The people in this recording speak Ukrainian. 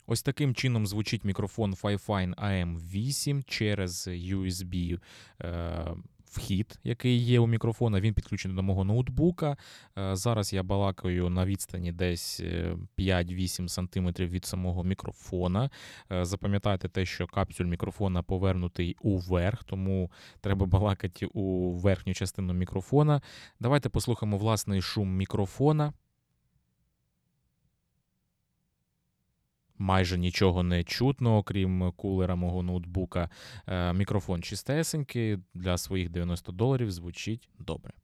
Ось таким чином звучить мікрофон Fifine AM8 через USB вхід, який є у мікрофона. Він підключений до мого ноутбука. Зараз я балакаю на відстані десь 5-8 см від самого мікрофона. Запам'ятайте те, що капсюль мікрофона повернутий уверх, тому треба балакати у верхню частину мікрофона. Давайте послухаємо власний шум мікрофона. Майже нічого не чутно, окрім кулера мого ноутбука. Мікрофон чистесенький, для своїх $90 звучить добре.